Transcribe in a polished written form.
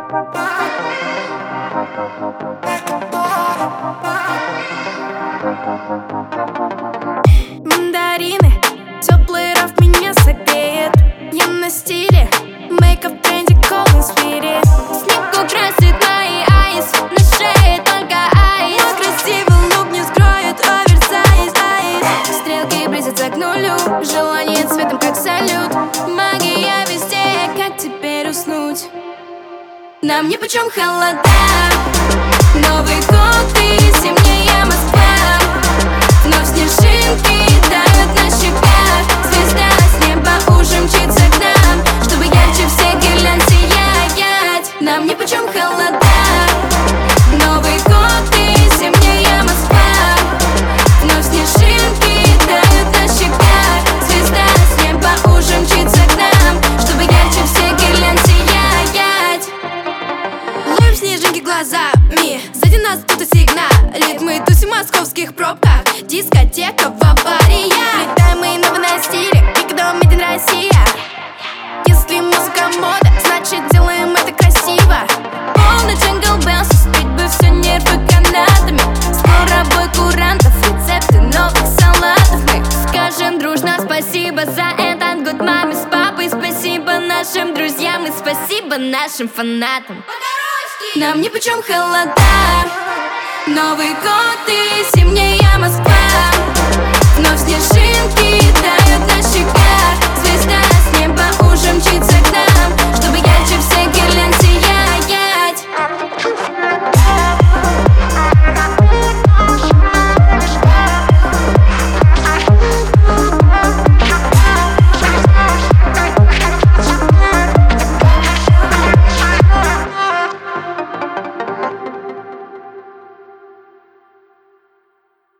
Мандарины, теплый раф меня согреет. Я на стиле, мейкап в тренде, golden spirit. Снег украсит мои айс, на шее только айс. Мой красивый лук не скроет оверсайз, айс. Стрелки близятся к нулю, желание цветом как салют. Магия везде, как теперь уснуть? Нам нипочем холода, Новый год и зимняя Москва. Вновь снежинки тают на щеках. Звезда с неба уже мчится к нам, чтобы ярче всех гирлянд сиять. Нам нипочем холода, Новый год и зимняя Москва. Вновь снежинки тают на щеках. Звезда с неба уже мчится к нам, чтобы ярче всех гирлянд сиять. Ловим снежинки глазами, сзади нас кто-то сигналит. Мы тусим в московских пробках, дискотека в аварии. Летаем мы на выносили, никогда Made in Россия. Если музыка мода, значит делаем это красиво. Полный джингл беллс, успеть бы все нервы канатами. Скоро бой курантов, рецепты новых салатов. Мы скажем дружно спасибо за этот год маме с папой. Спасибо нашим друзьям и спасибо нашим фанатам. Нам нипочем холода, Новый год и зимняя Москва. Вновь снежинки тают на щеках. Звезда с неба уже мчится к нам, чтобы ярче всех гирлянд сиять.